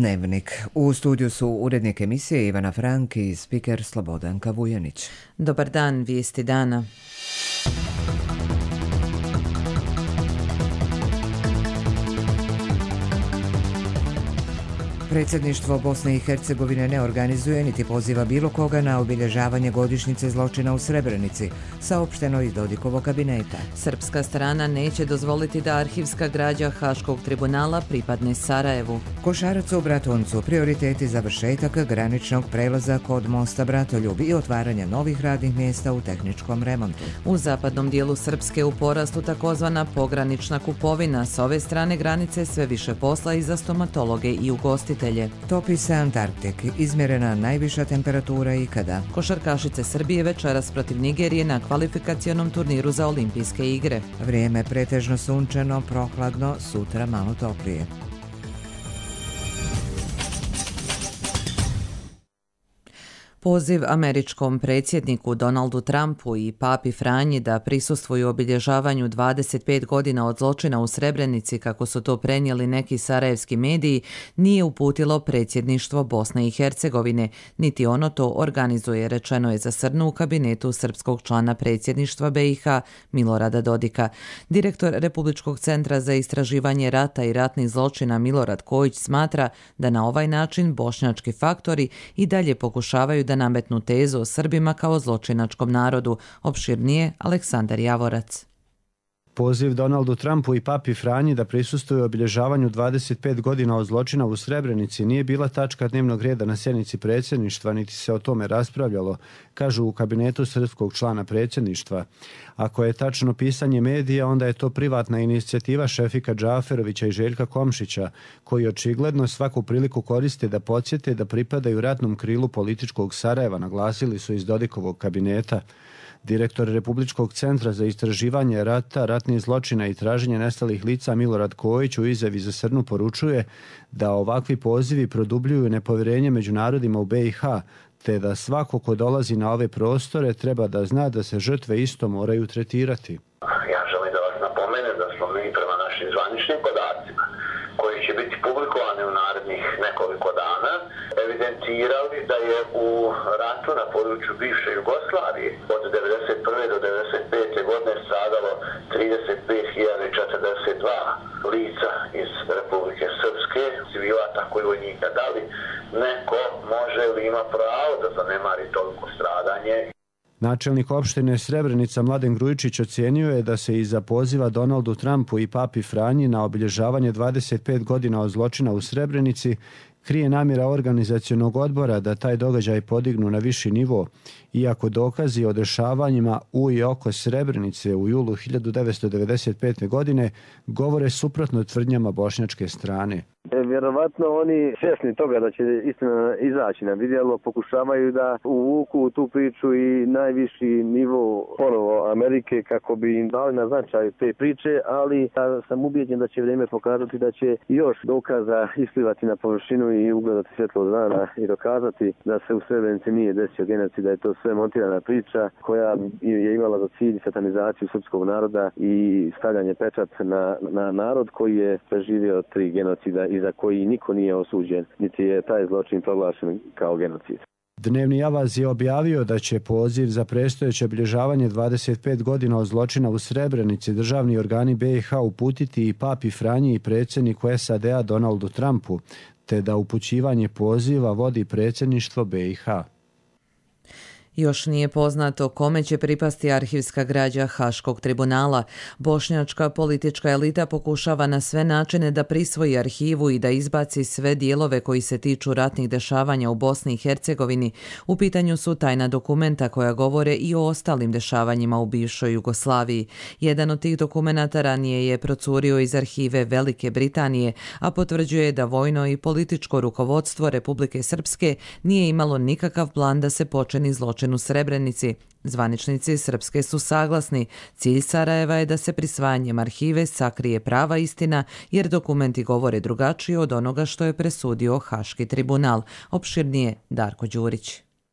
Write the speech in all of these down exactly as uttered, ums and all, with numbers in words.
Dnevnik. U studiju su urednik emisije Ivana Frank i spiker Slobodanka Vujanić. Dobar dan, vijesti dana. Predsjedništvo Bosne i Hercegovine ne organizuje niti poziva bilo koga na obilježavanje godišnjice zločina u Srebrenici, saopšteno iz Dodikovog kabineta. Srpska strana neće dozvoliti da arhivska građa Haškog tribunala pripadne Sarajevu. Košarac u Bratuncu, prioriteti završetak graničnog prelaza kod mosta Bratoljub i otvaranja novih radnih mjesta u tehničkom remontu. U zapadnom dijelu Srpske u porastu takozvana pogranična kupovina. S ove strane granice sve više posla i za stomatologe i ugostitelje. Topi se Antarktik, izmjerena najviša temperatura ikada. Košarkašice Srbije večeras protiv Nigerije na kvalifikacionom turniru za olimpijske igre. Vrijeme pretežno sunčano, prohladno, sutra malo toplije. Poziv američkom predsjedniku Donaldu Trumpu i papi Franji da prisustvuju obilježavanju dvadeset pet godina od zločina u Srebrenici, kako su to prenijeli neki sarajevski mediji, nije uputilo predsjedništvo Bosne i Hercegovine, niti ono to organizuje, rečeno je za Srnu u kabinetu srpskog člana predsjedništva B i H Milorada Dodika. Direktor Republičkog centra za istraživanje rata i ratnih zločina Milorad Kojić smatra da na ovaj način bošnjački faktori i dalje pokušavaju da nametnu tezu o Srbima kao zločinačkom narodu. Opširnije Aleksandar Javorac. Poziv Donaldu Trumpu i papi Franji da prisustvuju obilježavanju dvadeset pet godina od zločina u Srebrenici nije bila tačka dnevnog reda na sjednici predsjedništva, niti se o tome raspravljalo, kažu u kabinetu srpskog člana predsjedništva. Ako je tačno pisanje medija, onda je to privatna inicijativa Šefika Džaferovića i Željka Komšića, koji očigledno svaku priliku koriste da podsjete da pripadaju ratnom krilu političkog Sarajeva, naglasili su iz Dodikovog kabineta. Direktor Republičkog centra za istraživanje rata, ratnih zločina i traženje nestalih lica Milorad Kojić u izjavi za Srnu poručuje da ovakvi pozivi produbljuju nepovjerenje među narodima u B i H, te da svako ko dolazi na ove prostore treba da zna da se žrtve isto moraju tretirati. Ja želim da vas napomenem da smo mi prema našim zvaničnim podacima, koji će biti publikovani u narednih nekoliko dana, evidentirali da je u ratu na području bivše Jugoslavije od devedeset prve do devedeset pete godine stradalo trideset pet hiljada četrdeset dva lica iz Republike Srpske, civila, tako i vojnika. Da li neko može ili ima pravo da zanemari toliko stradanje? Načelnik opštine Srebrenica Mladen Grujičić ocijenio je da se iza poziva Donaldu Trumpu i papi Franji na obilježavanje dvadeset pet godina od zločina u Srebrenici krije namjera organizacionog odbora da taj događaj podignu na viši nivo, iako dokazi o dešavanjima u i oko Srebrenice u julu hiljadu devetsto devedeset pete. godine govore suprotno tvrdnjama bošnjačke strane. Vjerovatno oni svjesni toga da će istina izaći na vidjelo, pokušavaju da uvuku tu priču i najviši nivo ponovo Amerike kako bi im dali na značaj te priče, ali ja sam ubijeđen da će vrijeme pokazati da će još dokaza isplivati na površinu i ugledati svjetlo dana i dokazati da se u Srebrenici nije desio genocid, da je to sve montirana priča koja je imala za cilj satanizaciju srpskog naroda i stavljanje pečat na, na narod koji je preživio tri genocida i za koji niko nije osuđen, niti je taj zločin proglašen kao genocid. Dnevni Avaz je objavio da će poziv za predstojeće obilježavanje dvadeset pet godina od zločina u Srebrenici državni organi B i H uputiti i papi Franji i predsjedniku S A D A Donaldu Trumpu, te da upućivanje poziva vodi predsjedništvo B i H. Još nije poznato kome će pripasti arhivska građa Haškog tribunala. Bošnjačka politička elita pokušava na sve načine da prisvoji arhivu i da izbaci sve dijelove koji se tiču ratnih dešavanja u Bosni i Hercegovini. U pitanju su tajna dokumenta koja govore i o ostalim dešavanjima u bivšoj Jugoslaviji. Jedan od tih dokumenata ranije je procurio iz arhive Velike Britanije, a potvrđuje da vojno i političko rukovodstvo Republike Srpske nije imalo nikakav plan da se počini zločin u Srebrenici. Zvaničnici Srpske su saglasni. Cilj Sarajeva je da se prisvajanjem arhive sakrije prava istina, jer dokumenti govore drugačije od onoga što je presudio Haški tribunal. Opširnije Darko Đurić.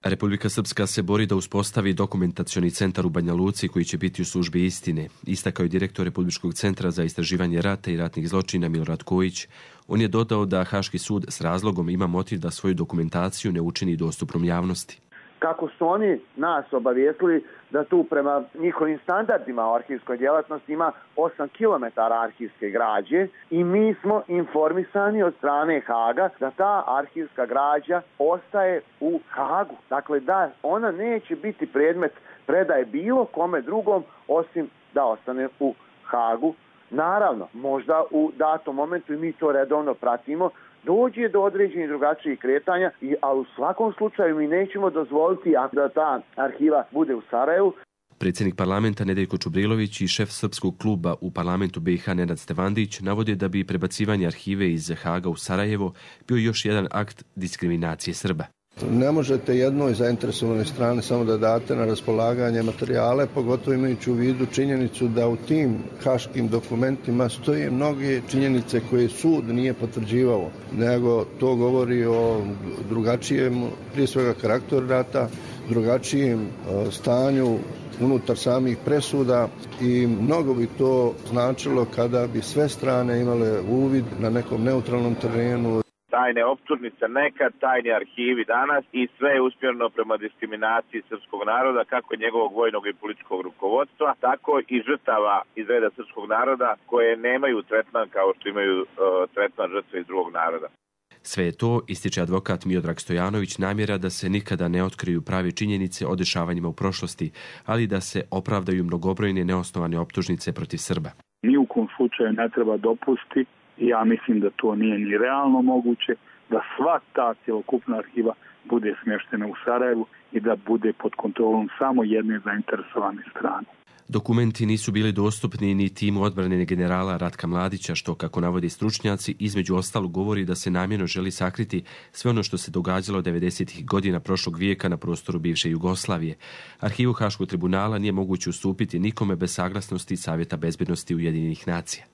Republika Srpska se bori da uspostavi dokumentacioni centar u Banja Luci koji će biti u službi istine, istakao je direktor Republičkog centra za istraživanje rata i ratnih zločina Milorad Kojić. On je dodao da Haški sud s razlogom ima motiv da svoju dokumentaciju ne učini dostupnom javnosti. Kako su oni nas obavijestili da tu prema njihovim standardima u arhivskoj djelatnosti ima osam kilometara arhivske građe i mi smo informisani od strane Haga da ta arhivska građa ostaje u Hagu. Dakle, da ona neće biti predmet predaje bilo kome drugom osim da ostane u Hagu. Naravno, možda u datom momentu i mi to redovno pratimo, dođe do određenih drugačijih kretanja, ali u svakom slučaju mi nećemo dozvoliti da ta arhiva bude u Sarajevu. Predsjednik parlamenta Nedeljko Čubrilović i šef srpskog kluba u parlamentu B i H Nenad Stevandić navode da bi prebacivanje arhive iz Haga u Sarajevo bio još jedan akt diskriminacije Srba. Ne možete jednoj zainteresovanoj strani samo da date na raspolaganje materijale, pogotovo imajući u vidu činjenicu da u tim haškim dokumentima stoje mnoge činjenice koje sud nije potvrđivao, nego to govori o drugačijem, prije svega karakteru rata, drugačijem stanju unutar samih presuda i mnogo bi to značilo kada bi sve strane imale uvid na nekom neutralnom terenu. Tajne optužnice nekad, tajni arhivi danas i sve je usmjereno prema diskriminaciji srpskog naroda, kako njegovog vojnog i političkog rukovodstva, tako i žrtava iz reda srpskog naroda koje nemaju tretman kao što imaju uh, tretman žrtve iz drugog naroda. Sve je to, ističe advokat Miodrag Stojanović, namjera da se nikada ne otkriju prave činjenice o dešavanjima u prošlosti, ali da se opravdaju mnogobrojne neosnovane optužnice protiv Srba. Ni u kom slučaju ne treba dopustiti, i ja mislim da to nije ni realno moguće, da sva ta cjelokupna arhiva bude smještena u Sarajevu i da bude pod kontrolom samo jedne zainteresovane strane. Dokumenti nisu bili dostupni ni timu odbrane generala Ratka Mladića, što, kako navode stručnjaci, između ostalog govori da se namjerno želi sakriti sve ono što se događalo devedesetih godina prošlog vijeka na prostoru bivše Jugoslavije. Arhivu Haškog tribunala nije moguće ustupiti nikome bez saglasnosti Savjeta bezbednosti Ujedinjenih nacija.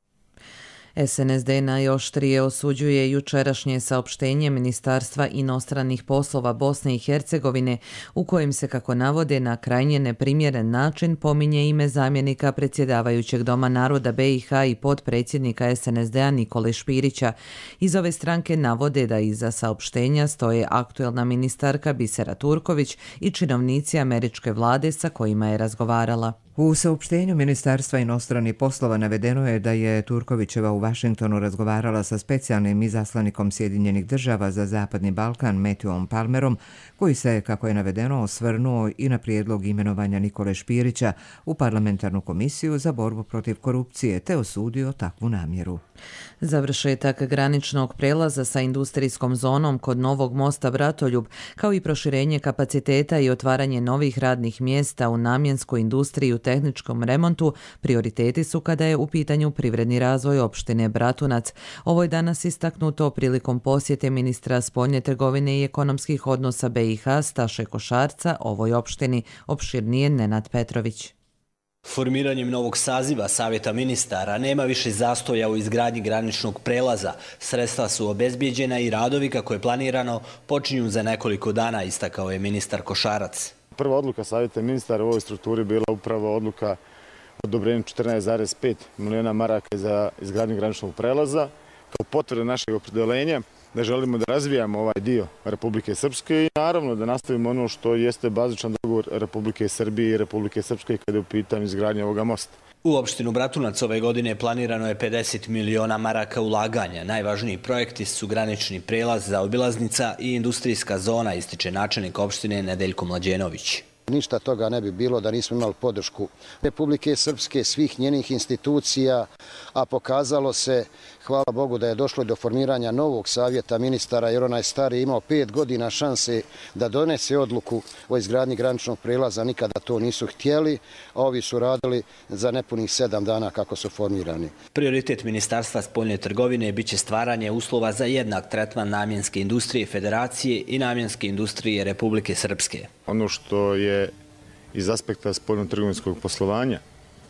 S N S D najoštrije osuđuje jučerašnje saopštenje Ministarstva inostranih poslova Bosne i Hercegovine u kojem se, kako navode, na krajnje neprimjeren način pominje ime zamjenika predsjedavajućeg Doma naroda B i H i potpredsjednika S N S D-a Nikole Špirića. Iz ove stranke navode da iza saopštenja stoje aktuelna ministarka Bisera Turković i činovnici američke vlade sa kojima je razgovarala. U saopštenju Ministarstva inostranih poslova navedeno je da je Turkovićeva u Vašingtonu razgovarala sa specijalnim izaslanikom Sjedinjenih država za Zapadni Balkan Matthewom Palmerom, koji se, kako je navedeno, osvrnuo i na prijedlog imenovanja Nikole Špirića u parlamentarnu komisiju za borbu protiv korupcije, te osudio takvu namjeru. Završetak graničnog prelaza sa industrijskom zonom kod Novog mosta Bratoljub, kao i proširenje kapaciteta i otvaranje novih radnih mjesta u namjenskoj industriji u tehničkom remontu, prioriteti su kada je u pitanju privredni razvoj opštine Bratunac. Ovo je danas istaknuto prilikom posjete ministra spoljne trgovine i ekonomskih odnosa B i H Staše Košarca ovoj opštini, opširnije Nenad Petrović. Formiranjem novog saziva Savjeta ministara nema više zastoja u izgradnji graničnog prelaza. Sredstva su obezbijeđena i radovi, kako je planirano, počinju za nekoliko dana, istakao je ministar Košarac. Prva odluka Savjeta ministara u ovoj strukturi bila upravo odluka o odobrenju četrnaest zarez pet milijuna maraka za izgradnju graničnog prelaza, kao potvrda našeg opredeljenja da želimo da razvijamo ovaj dio Republike Srpske i naravno da nastavimo ono što jeste bazičan dogovor Republike Srbije i Republike Srpske kada je u pitanju izgradnje ovoga mosta. U opštinu Bratunac ove godine planirano je pedeset miliona maraka ulaganja. Najvažniji projekti su granični prelaz, zaobilaznica i industrijska zona, ističe načelnik opštine Nedeljko Mlađenović. Ništa toga ne bi bilo da nismo imali podršku Republike Srpske, svih njenih institucija, a pokazalo se, hvala Bogu, da je došlo do formiranja novog savjeta ministara, jer onaj stari imao pet godina šanse da donese odluku o izgradnji graničnog prelaza, nikada to nisu htjeli, a ovi su radili za nepunih sedam dana kako su formirani. Prioritet Ministarstva spoljne trgovine biće stvaranje uslova za jednak tretman namjenske industrije Federacije i namjenske industrije Republike Srpske. Ono što je iz aspekta spoljno-trgovinskog poslovanja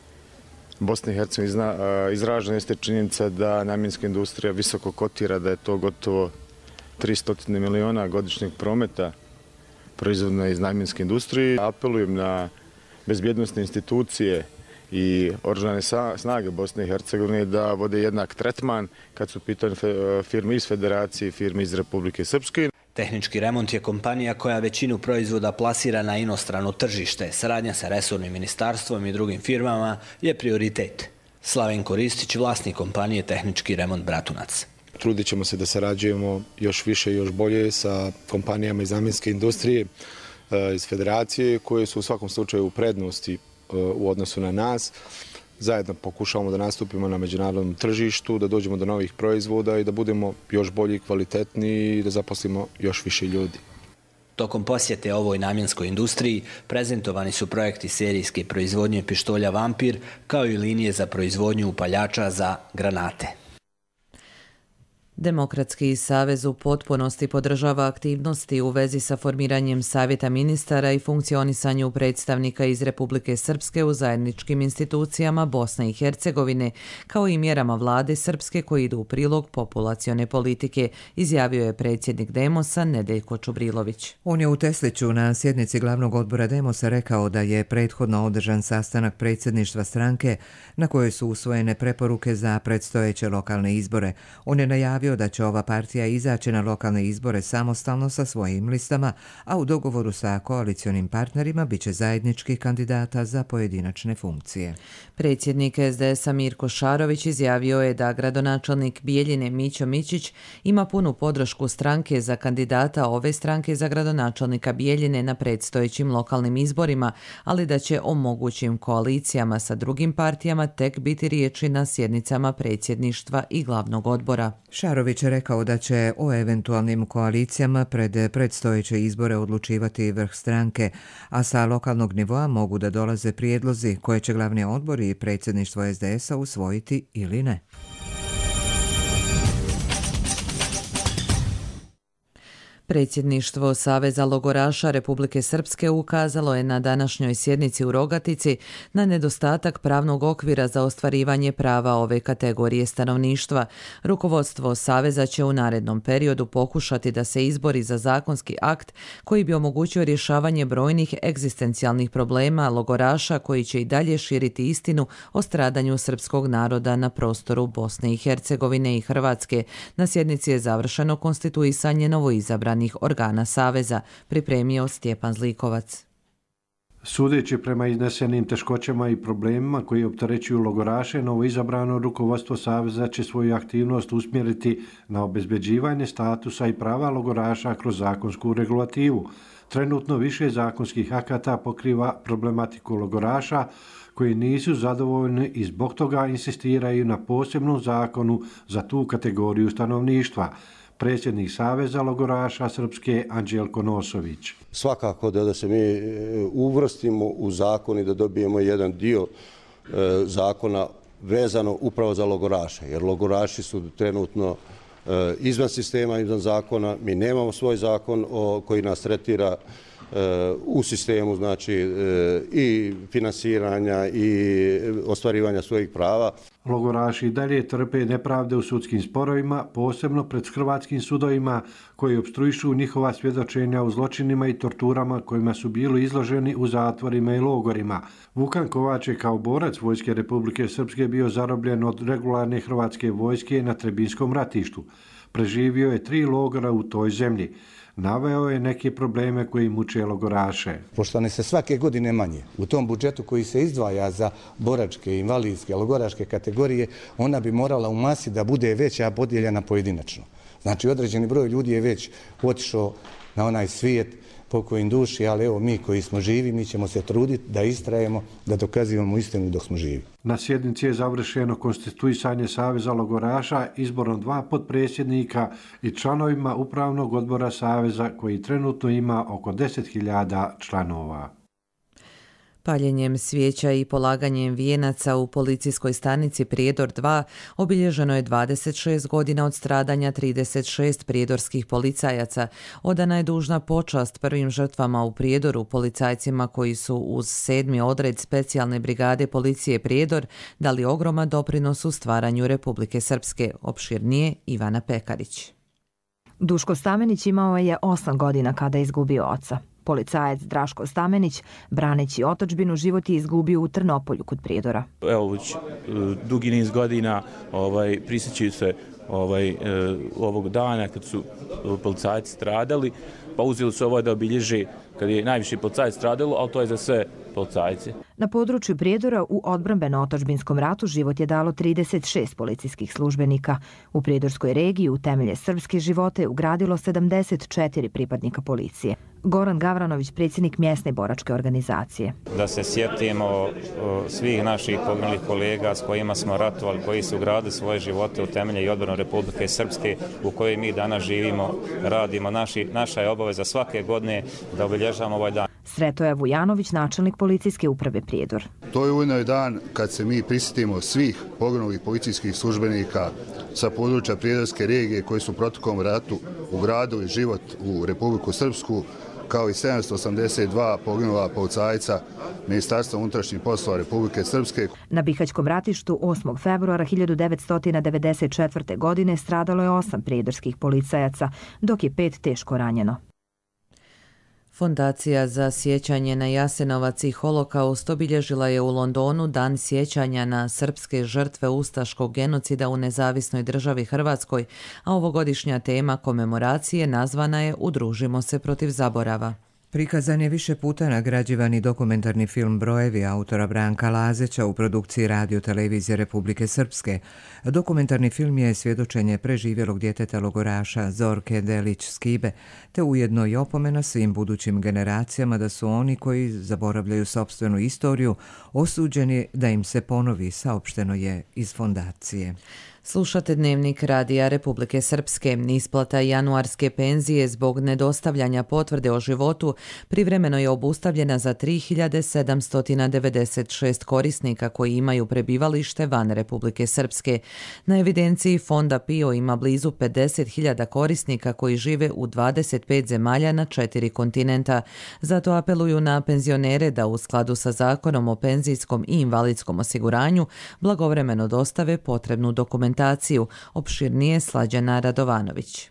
Bosne i Hercegovine izražena jeste činjenica da namjenska industrija visoko kotira, da je to gotovo tristo miliona godišnjeg prometa proizvodnoj iz namjenske industrije. Apelujem na bezbjednosne institucije i oružane snage Bosne i Hercegovine da vode jednak tretman kad su pitanje firme iz Federacije i firme iz Republike Srpske. Tehnički remont je kompanija koja većinu proizvoda plasira na inostrano tržište. Saradnja sa resornim ministarstvom i drugim firmama je prioritet. Slavenko Ristić, vlasnik kompanije Tehnički remont Bratunac. Trudit ćemo se da sarađujemo još više i još bolje sa kompanijama iz namjenske industrije, iz Federacije, koje su u svakom slučaju u prednosti u odnosu na nas. Zajedno pokušavamo da nastupimo na međunarodnom tržištu, da dođemo do novih proizvoda i da budemo još bolji i kvalitetniji i da zaposlimo još više ljudi. Tokom posjete ovoj namjenskoj industriji prezentovani su projekti serijske proizvodnje pištolja Vampir kao i linije za proizvodnju upaljača za granate. Demokratski savez u potpunosti podržava aktivnosti u vezi sa formiranjem Savjeta ministara i funkcionisanju predstavnika iz Republike Srpske u zajedničkim institucijama Bosne i Hercegovine, kao i mjerama vlade Srpske koji idu u prilog populacione politike, izjavio je predsjednik Demosa Nedeljko Čubrilović. On je u Tesliću na sjednici glavnog odbora Demosa rekao da je prethodno održan sastanak predsjedništva stranke na kojoj su usvojene preporuke za predstojeće lokalne izbore. On je najavio da će ova partija izaći na lokalne izbore samostalno sa svojim listama, a u dogovoru sa koalicionim partnerima biće zajedničkih kandidata za pojedinačne funkcije. Predsjednik es de es-a Mirko Šarović izjavio je da gradonačelnik Bijeljine Mićo Mićić ima punu podršku stranke za kandidata ove stranke za gradonačelnika Bijeljine na predstojećim lokalnim izborima, ali da će o mogućim koalicijama sa drugim partijama tek biti riječi na sjednicama predsjedništva i glavnog odbora. Šarović je rekao da će o eventualnim koalicijama pred predstojeće izbore odlučivati vrh stranke, a sa lokalnog nivoa mogu da dolaze prijedlozi koje će glavni odbor i predsjedništvo es de es-a usvojiti ili ne. Predsjedništvo Saveza logoraša Republike Srpske ukazalo je na današnjoj sjednici u Rogatici na nedostatak pravnog okvira za ostvarivanje prava ove kategorije stanovništva. Rukovodstvo Saveza će u narednom periodu pokušati da se izbori za zakonski akt koji bi omogućio rješavanje brojnih egzistencijalnih problema logoraša koji će i dalje širiti istinu o stradanju srpskog naroda na prostoru Bosne i Hercegovine i Hrvatske. Na sjednici je završeno konstituisanje novoizabranih organa Saveza, pripremio Stjepan Zlikovac. Sudeći prema iznesenim teškoćama i problemima koji opterećuju logoraše, novoizabrano rukovodstvo Saveza će svoju aktivnost usmjeriti na obezbeđivanje statusa i prava logoraša kroz zakonsku regulativu. Trenutno više zakonskih akata pokriva problematiku logoraša koji nisu zadovoljni i zbog toga insistiraju na posebnom zakonu za tu kategoriju stanovništva. Predsjednik Saveza logoraša Srpske Anđelko Nosović. Svakako da, da se mi uvrstimo u zakon i da dobijemo jedan dio e, zakona vezano upravo za logoraše, jer logoraši su trenutno e, izvan sistema, izvan zakona. Mi nemamo svoj zakon o, koji nas tretira e, u sistemu, znači e, i finansiranja i ostvarivanja svojih prava. Logoraši dalje trpe nepravde u sudskim sporovima, posebno pred hrvatskim sudovima koji opstruišu njihova svjedočenja u zločinima i torturama kojima su bili izloženi u zatvorima i logorima. Vukan Kovač je kao borac Vojske Republike Srpske bio zarobljen od regularne hrvatske vojske na Trebinskom ratištu. Preživio je tri logora u toj zemlji. Naveo je neke probleme koji muče logoraše. Pošto ne se svake godine manje u tom budžetu koji se izdvaja za boračke, invalidske, logoraške kategorije, ona bi morala u masi da bude veća podijeljena pojedinačno. Znači određeni broj ljudi je već otišao na onaj svijet pokojim duši, ali evo mi koji smo živi, mi ćemo se truditi da istrajemo, da dokazivamo istinu dok smo živi. Na sjednici je završeno konstituisanje Saveza logoraša izborom dva potpredsjednika i članovima upravnog odbora Saveza koji trenutno ima oko deset hiljada članova. Paljenjem svijeća i polaganjem vijenaca u policijskoj stanici Prijedor dva obilježeno je dvadeset šest godina od stradanja trideset šest prijedorskih policajaca. Odana je dužna počast prvim žrtvama u Prijedoru, policajcima koji su uz sedmi odred specijalne brigade policije Prijedor dali ogroman doprinos u stvaranju Republike Srpske. Opširnije Ivana Pekarić. Duško Stamenić imao je osam godina kada je izgubio oca. Policajac Draško Stamenić, braneći otadžbinu, život je izgubio u Trnopolju kod Prijedora. Evo već dugi niz godina ovaj, prisjećaju se ovaj, ovog dana kad su policajci stradali, pa uzeli su ovo da obilježe kad je najviše policajac stradalo, ali to je za sve policajce. Na području Prijedora u odbrambeno-otadžbinskom ratu život je dalo trideset šest policijskih službenika. U Prijedorskoj regiji u temelje srpske živote ugradilo sedamdeset četiri pripadnika policije. Goran Gavranović, predsjednik mjesne boračke organizacije. Da se sjetimo svih naših poginulih kolega s kojima smo ratovali, koji su ugradili svoje živote u temelje i odbranu Republike Srpske u kojoj mi danas živimo, radimo. Naši, naša je obaveza svake godine da obilježavamo ovaj dan. Sretoje Vujanović, načelnik policijske uprave Prijedor. To je ujedno dan kad se mi prisjetimo svih poginulih policijskih službenika sa područja Prijedorske regije koji su u proteklom ratu ugradili život u Republiku Srpsku, kao i sedamsto osamdeset dva poginula policajca Ministarstva unutrašnjih poslova Republike Srpske. Na Bihaćkom ratištu osmog februara hiljadu devetsto devedeset četvrte. godine stradalo je osam prijedorskih policajaca, dok je pet teško ranjeno. Fondacija za sjećanje na Jasenovac i holokaust obilježila je u Londonu dan sjećanja na srpske žrtve ustaškog genocida u nezavisnoj državi Hrvatskoj, a ovogodišnja tema komemoracije nazvana je Udružimo se protiv zaborava. Prikazan je više puta nagrađivani dokumentarni film Brojevi autora Branka Lazeća u produkciji Radio televizije Republike Srpske. Dokumentarni film je svjedočenje preživjelog djeteta logoraša Zorke Delić-Skibe, te ujedno i opomena svim budućim generacijama da su oni koji zaboravljaju sopstvenu istoriju osuđeni da im se ponovi, saopšteno je iz fondacije. Slušate Dnevnik Radija Republike Srpske. Isplata januarske penzije zbog nedostavljanja potvrde o životu privremeno je obustavljena za tri hiljade sedamsto devedeset šest korisnika koji imaju prebivalište van Republike Srpske. Na evidenciji Fonda P I O ima blizu pedeset hiljada korisnika koji žive u dvadeset pet zemalja na četiri kontinenta. Zato apeluju na penzionere da u skladu sa Zakonom o penzijskom i invalidskom osiguranju blagovremeno dostave potrebnu dokumentaciju. Opširnije Slađana Radovanović.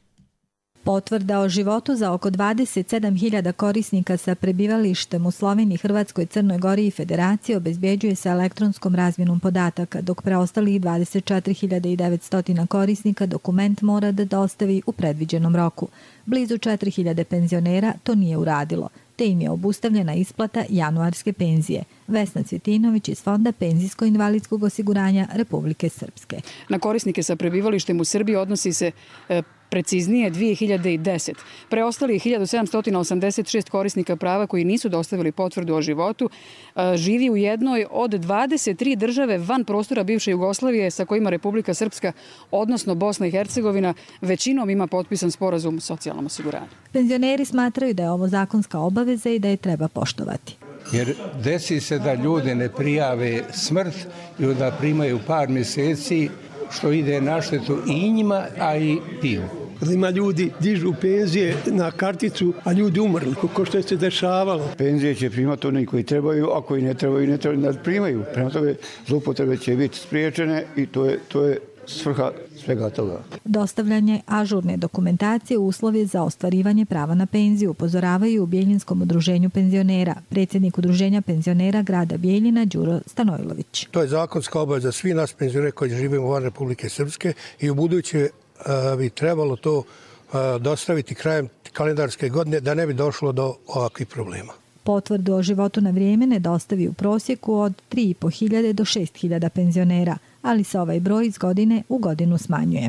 Potvrda o životu za oko dvadeset sedam hiljada korisnika sa prebivalištem u Sloveniji, Hrvatskoj, Crnoj Gori i Federaciji obezbjeđuje se elektronskom razmjenom podataka, dok preostalih dvadeset četiri hiljade devetsto korisnika dokument mora da dostavi u predviđenom roku. Blizu četiri hiljade penzionera to nije uradilo, te im je obustavljena isplata januarske penzije. Vesna Cvjetinović iz Fonda penzijsko-invalidskog osiguranja Republike Srpske. Na korisnike sa prebivalištem u Srbiji odnosi se e, preciznije dvije hiljade deset. Preostali hiljadu sedamsto osamdeset šest korisnika prava koji nisu dostavili potvrdu o životu e, živi u jednoj od dvadeset tri države van prostora bivše Jugoslavije sa kojima Republika Srpska, odnosno Bosna i Hercegovina, većinom ima potpisan sporazum o socijalnom osiguranju. Penzioneri smatraju da je ovo zakonska obaveza i da je treba poštovati. Jer desi se da ljudi ne prijave smrt i da primaju par mjeseci, što ide na štetu i njima, a i piju. Ima ljudi dižu penzije na karticu, a ljudi umrli, ko što je se dešavalo. Penzije će primati oni koji trebaju, a koji ne trebaju, ne trebaju da primaju. Prema tome, zloupotrebe će biti spriječene i to je, to je svrha svega toga. Dostavljanje ažurne dokumentacije uslov je za ostvarivanje prava na penziju, upozoravaju u Bijeljinskom udruženju penzionera. Predsjednik udruženja penzionera grada Bijeljina Đuro Stanojlović. To je zakonska obaveza svi nas penzionera koji živimo van Republike Srpske i u buduće bi trebalo to dostaviti krajem kalendarske godine da ne bi došlo do ovakvih problema. Potvrdu o životu na vrijeme ne dostavi u prosjeku od tri i po hiljade do šest hiljada penzionera, ali se ovaj broj iz godine u godinu smanjuje.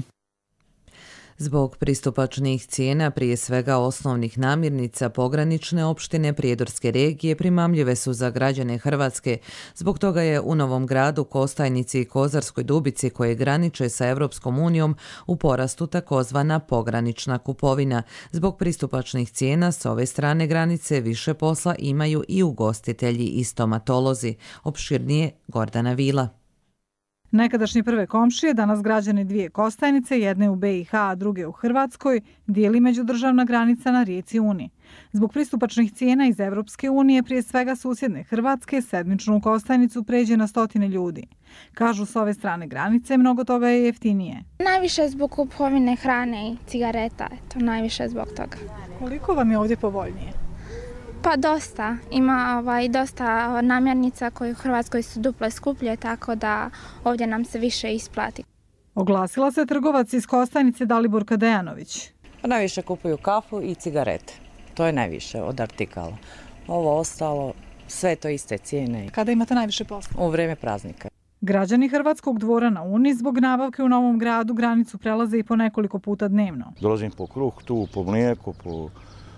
Zbog pristupačnih cijena, prije svega osnovnih namirnica, pogranične opštine Prijedorske regije primamljive su za građane Hrvatske. Zbog toga je u Novom Gradu, Kostajnici i Kozarskoj Dubici, koje graniče sa Evropskom unijom, u porastu takozvana pogranična kupovina. Zbog pristupačnih cijena s ove strane granice više posla imaju i ugostitelji i stomatolozi. Opširnije Gordana Vila. Nekadašnje prve komšije, danas građani dvije Kostajnice, jedne u B i H, a druge u Hrvatskoj, dijeli međudržavna granica na rijeci Uni. Zbog pristupačnih cijena iz Evropske unije, prije svega susjedne Hrvatske, sedmičnu Kostajnicu pređe na stotine ljudi. Kažu s ove strane granice, mnogo toga je jeftinije. Najviše zbog kupovine hrane i cigareta, eto, najviše zbog toga. Koliko vam je ovdje povoljnije? Pa dosta. Ima ovaj, dosta namirnica koje u Hrvatskoj su duple skuplje, tako da ovdje nam se više isplati. Oglasila se trgovac iz Kostajnice Daliborka Dejanović. Najviše kupuju kafu i cigarete. To je najviše od artikala. Ovo ostalo, sve to iste cijene. Kada imate najviše posla? U vreme praznika. Građani Hrvatskog dvora na Uni zbog nabavke u Novom Gradu granicu prelaze i po nekoliko puta dnevno. Dolazim po kruh, tu po mlijeko, po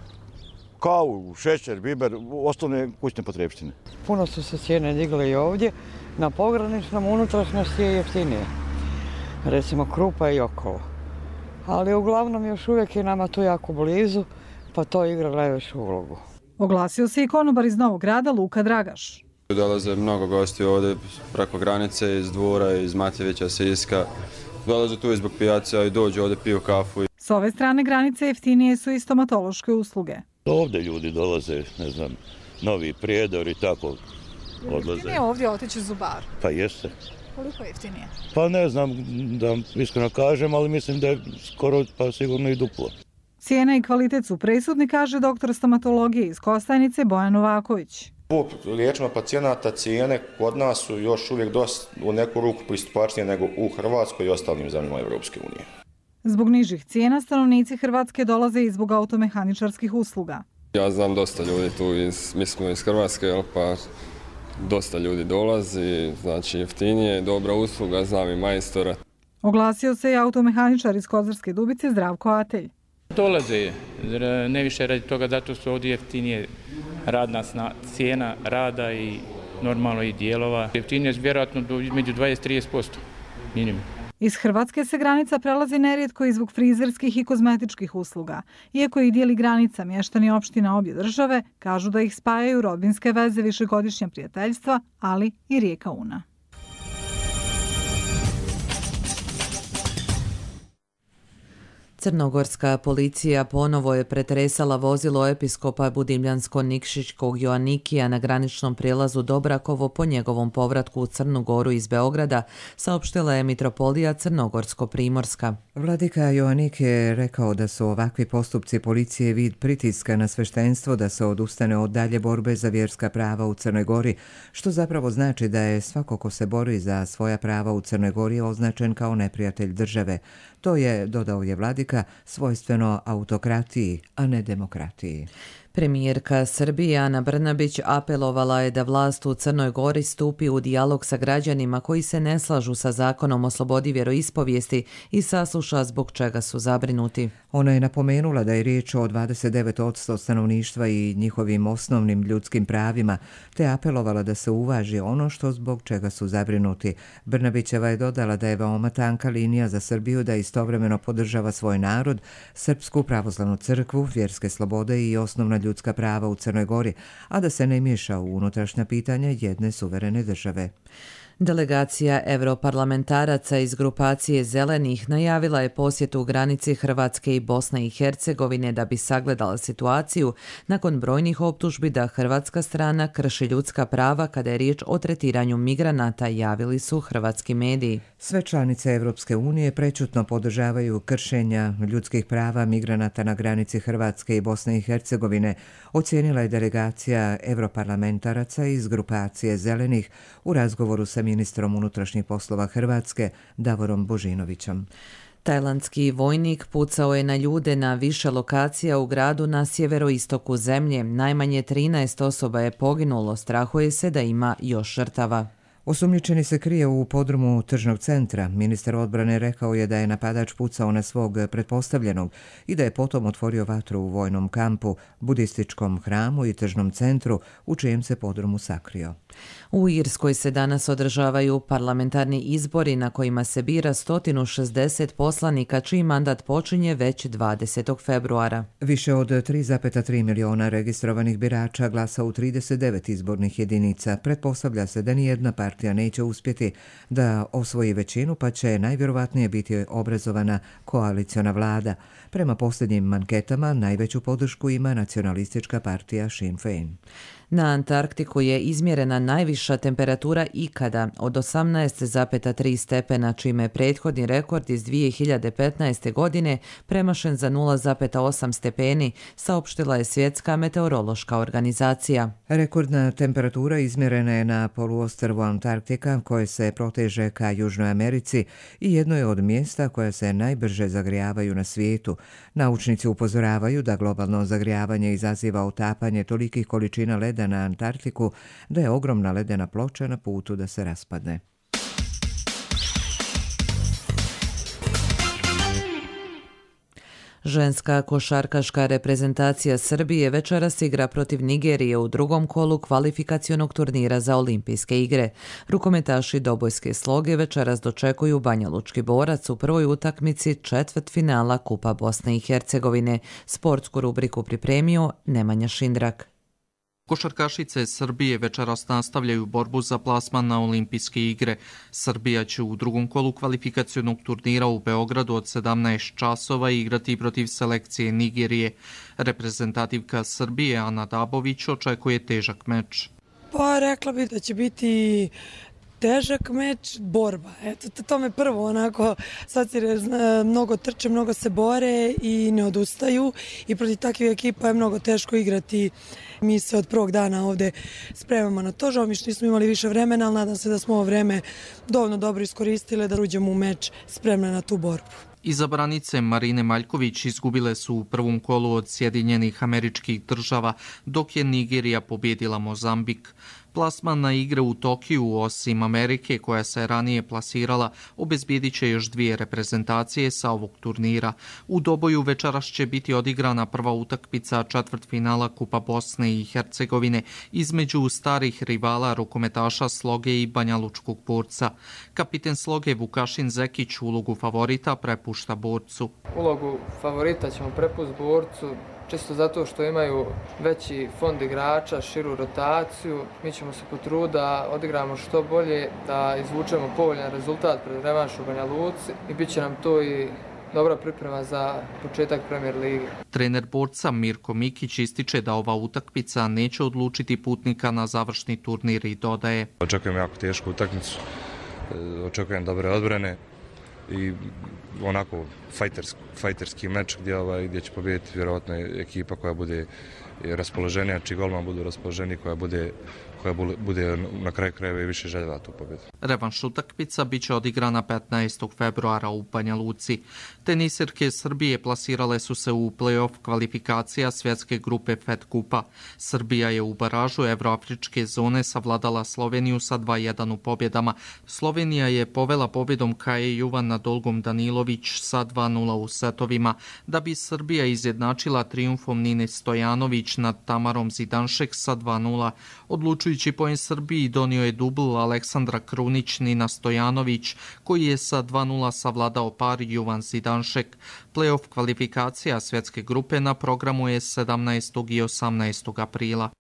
kavu, šećer, biber, osnovne kućne potrepštine. Puno su se cijene digle i ovdje. Na pograničnom unutrašnjosti je jeftinije. Recimo krupa i okolo. Ali uglavnom još uvijek je nama to jako blizu, pa to igra najveću ulogu. Oglasio se i konobar iz Novog Grada Luka Dragaš. Dolaze mnogo gosti ovdje preko granice, iz Dvora, iz Matjevića, Siska. Dolaze tu izbog pijaca i dođu ovdje, piju kafu. S ove strane granice jeftinije su i stomatološke usluge. Ovdje ljudi dolaze, ne znam, Novi Prijedor i tako odlaze. Jeftinije ovdje otići zubar? Pa jeste. Koliko je jeftinije? Pa ne znam da iskreno kažem, ali mislim da je skoro pa sigurno i duplo. Cijena i kvalitet su presudni, kaže doktor stomatologije iz Kostajnice Bojan Novaković. U liječenju pacijenata cijene kod nas su još uvijek dosta u neku ruku pristupačnije nego u Hrvatskoj i ostalim zemljama Europske unije. Zbog nižih cijena stanovnici Hrvatske dolaze i zbog automehaničarskih usluga. Ja znam dosta ljudi tu, iz, mi smo iz Hrvatske, pa dosta ljudi dolazi, znači jeftinije, dobra usluga, znam i majstora. Oglasio se i automehaničar iz Kozarske Dubice Zdravko Atelj. Dolaze, ne više radi toga, zato su ovdje jeftinije radna cijena rada i normalno i dijelova. Jeftinije je vjerojatno između dvadeset do trideset posto minimum. Iz Hrvatske se granica prelazi nerijetko i zbog frizerskih i kozmetičkih usluga. Iako ih dijeli granica, mještani opština obje države kažu da ih spajaju rodbinske veze, višegodišnja prijateljstva, ali i rijeka Una. Crnogorska policija ponovo je pretresala vozilo episkopa Budimljansko-Nikšićkog Joanikija na graničnom prijelazu Dobrakovo po njegovom povratku u Crnu Goru iz Beograda, saopštila je mitropolija Crnogorsko-Primorska. Vladika Joanik je rekao da su ovakvi postupci policije vid pritiska na sveštenstvo da se odustane od dalje borbe za vjerska prava u Crnoj Gori, što zapravo znači da je svako ko se bori za svoja prava u Crnoj Gori označen kao neprijatelj države. To je, dodao je vladika, svojstveno autokratiji, a ne demokratiji. Premijerka Srbije Ana Brnabić apelovala je da vlast u Crnoj Gori stupi u dijalog sa građanima koji se ne slažu sa zakonom o slobodi vjeroispovijesti i sasluša zbog čega su zabrinuti. Ona je napomenula da je riječ o dvadeset devet posto stanovništva i njihovim osnovnim ljudskim pravima, te apelovala da se uvaži ono što zbog čega su zabrinuti. Brnabićeva je dodala da je veoma tanka linija za Srbiju da istovremeno podržava svoj narod, Srpsku pravoslavnu crkvu, vjerske slobode i osnovna ljudska prava u Crnoj Gori, a da se ne miješa u unutrašnja pitanja jedne suverene države. Delegacija europarlamentaraca iz grupacije Zelenih najavila je posjetu u granici Hrvatske i Bosne i Hercegovine da bi sagledala situaciju nakon brojnih optužbi da hrvatska strana krši ljudska prava kada je riječ o tretiranju migranata, javili su hrvatski mediji. Sve članice Evropske unije prečutno podržavaju kršenja ljudskih prava migranata na granici Hrvatske i Bosne i Hercegovine, ocijenila je delegacija europarlamentaraca iz grupacije Zelenih u razgovoru sa ministrom unutrašnjih poslova Hrvatske Davorom Božinovićem. Tajlandski vojnik pucao je na ljude na više lokacija u gradu na sjeveroistoku zemlje. Najmanje trinaest osoba je poginulo, strahuje se da ima još žrtava. Osumnjičeni se krije u podrumu tržnog centra. Ministar odbrane rekao je da je napadač pucao na svog pretpostavljenog i da je potom otvorio vatru u vojnom kampu, budističkom hramu i tržnom centru u čijem se podrumu sakrio. U Irskoj se danas održavaju parlamentarni izbori na kojima se bira sto šezdeset poslanika čiji mandat počinje već dvadesetog februara. Više od tri zarez tri miliona registrovanih birača glasa u trideset devet izbornih jedinica. Pretpostavlja se da nijedna partija neće uspjeti da osvoji većinu, pa će najvjerovatnije biti obrazovana koaliciona vlada. Prema posljednjim anketama najveću podršku ima nacionalistička partija Sinn Féin. Na Antarktiku je izmjerena najviša temperatura ikada od osamnaest zarez tri stepena, čime je prethodni rekord iz dvije hiljade petnaeste. godine premašen za nula zarez osam stepeni, saopštila je Svjetska meteorološka organizacija. Rekordna temperatura izmjerena je na poluostrvu Antarktika, koje se proteže ka Južnoj Americi i jedno je od mjesta koja se najbrže zagrijavaju na svijetu. Naučnici upozoravaju da globalno zagrijavanje izaziva otapanje tolikih količina leda na Antarktiku da je ogromna ledena ploča na putu da se raspadne. Ženska košarkaška reprezentacija Srbije večeras igra protiv Nigerije u drugom kolu kvalifikacionog turnira za olimpijske igre. Rukometaši Dobojske Sloge večeras dočekuju Banjalučki Borac u prvoj utakmici četvrtfinala Kupa Bosne i Hercegovine. Sportsku rubriku pripremio Nemanja Šindrak. Košarkašice Srbije večeras nastavljaju borbu za plasman na olimpijske igre. Srbija će u drugom kolu kvalifikacionog turnira u Beogradu od sedamnaest časova igrati protiv selekcije Nigerije. Reprezentativka Srbije Ana Dabović očekuje težak meč. Pa rekla bih da će biti težak meč, borba. Eto, to me prvo onako, sad se mnogo trče, mnogo se bore i ne odustaju i protiv takvih ekipa je mnogo teško igrati. Mi se od prvog dana ovde spremamo na to, žao mi što nismo imali više vremena, ali nadam se da smo ovo vreme dovoljno dobro iskoristile da uđemo u meč spremne na tu borbu. Izabranice Marine Maljković izgubile su u prvom kolu od Sjedinjenih Američkih Država, dok je Nigerija pobjedila Mozambik. Plasman na igre u Tokiju, osim Amerike koja se ranije plasirala, obezbijedit će još dvije reprezentacije sa ovog turnira. U Doboju večeras će biti odigrana prva utakmica četvrtfinala Kupa Bosne i Hercegovine između starih rivala rukometaša Sloge i Banjalučkog Borca. Kapiten Sloge Vukašin Zekić ulogu favorita prepušta Borcu. Ulogu favorita ćemo prepustiti Borcu, čisto zato što imaju veći fond igrača, širu rotaciju. Mi ćemo se potruditi da odigramo što bolje, da izvučemo povoljan rezultat pred revanš u Banja Luci i bit će nam to i dobra priprema za početak Premier lige. Trener Borca Mirko Mikić ističe da ova utakmica neće odlučiti putnika na završni turnir i dodaje: Očekujem jako tešku utakmicu, očekujem dobre odbrane i onako fajterski, fajterski meč gdje, ovaj, gdje će pobijediti vjerojatno ekipa koja bude raspoloženija, čiji golman budu raspoloženi, koja bude, koja bude na kraju krajeva i više željela tu pobjedu. Revanš utakmica bit će odigrana petnaestog februara u Banja Luci. Tenisirke Srbije plasirale su se u play-off kvalifikacija svjetske grupe Fed Kupa. Srbija je u baražu evroafričke zone savladala Sloveniju sa dva jedan u pobjedama. Slovenija je povela pobjedom Kaje Juvan nad Olgom Danilović sa dva nula u setovima, da bi Srbija izjednačila trijumfom Nine Stojanović nad Tamarom Zidanšek sa dva nula. Odlučujući poen Srbiji donio je dubl Aleksandra Krunić Nina Stojanović, koji je sa dva nula savladao par Juvan Zidanšek. Play-off kvalifikacija svjetske grupe na programu je sedamnaestog i osamnaestog aprila.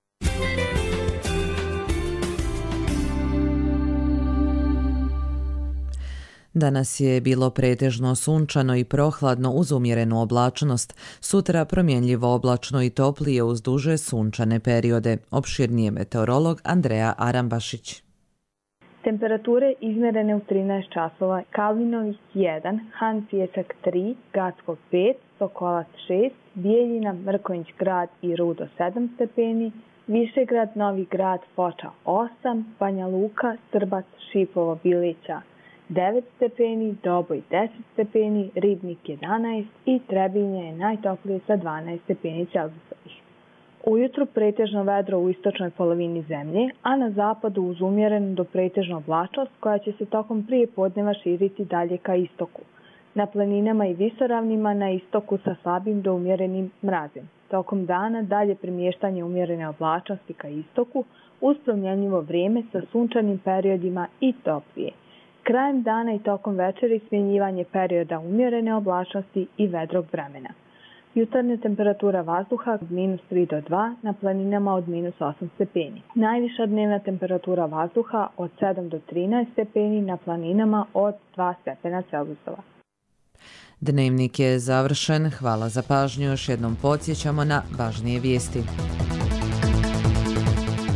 Danas je bilo pretežno sunčano i prohladno uz umjerenu oblačnost, sutra promjenljivo oblačno i toplije uz duže sunčane periode. Opširnije meteorolog Andreja Arambašić. Temperature izmjerene u trinaest časova: Kalvinović jedan, Han Pijesak tri, Gacko pet, Sokolac šest, Bijeljina, Mrkonjić grad i Rudo sedam stepeni, Višegrad, Novi grad, Foča osam, Banja Luka, Strbac, Šipovo, Bilića devet stepeni, Doboj deset stepeni, Ribnik jedanaest i Trebinje je najtoplije sa dvanaest stepeni Celzijusovih. Ujutru pretežno vedro u istočnoj polovini zemlje, a na zapadu uz umjerenu do pretežno oblačnost koja će se tokom prije podneva širiti dalje ka istoku. Na planinama i visoravnima na istoku sa slabim do umjerenim mrazem. Tokom dana dalje premještanje umjerene oblačnosti ka istoku uz promjenjivo vrijeme sa sunčanim periodima i toplije. Krajem dana i tokom večeri smjenjivanje perioda umjerene oblačnosti i vedrog vremena. Jutarnja temperatura vazduha od minus tri do dva, na planinama od minus osam stepeni. Najviša dnevna temperatura vazduha od sedam do trinaest stepeni, na planinama od dva stepena Celzijusova. Dnevnik je završen. Hvala za pažnju. Još jednom podsjećamo na važnije vijesti.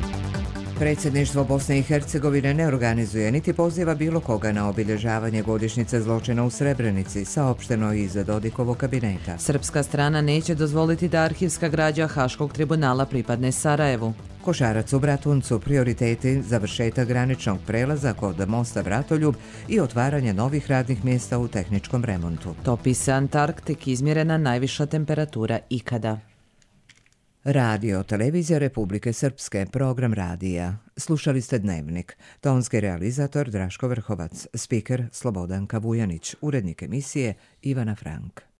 Predsjedništvo Bosne i Hercegovine ne organizuje niti poziva bilo koga na obilježavanje godišnjice zločina u Srebrenici, saopšteno iz Dodikovog kabineta. Srpska strana neće dozvoliti da arhivska građa Haškog tribunala pripadne Sarajevu. Košarac u Bratuncu, prioriteti završetak graničnog prelaza kod mosta Bratoljub i otvaranje novih radnih mjesta u tehničkom remontu. Topi se Antarktik, izmjerena najviša temperatura ikada. Radio, televizija Republike Srpske, program radija. Slušali ste Dnevnik. Tonski realizator Draško Vrhovac, spiker Slobodanka Vujanić, urednik emisije Ivana Frank.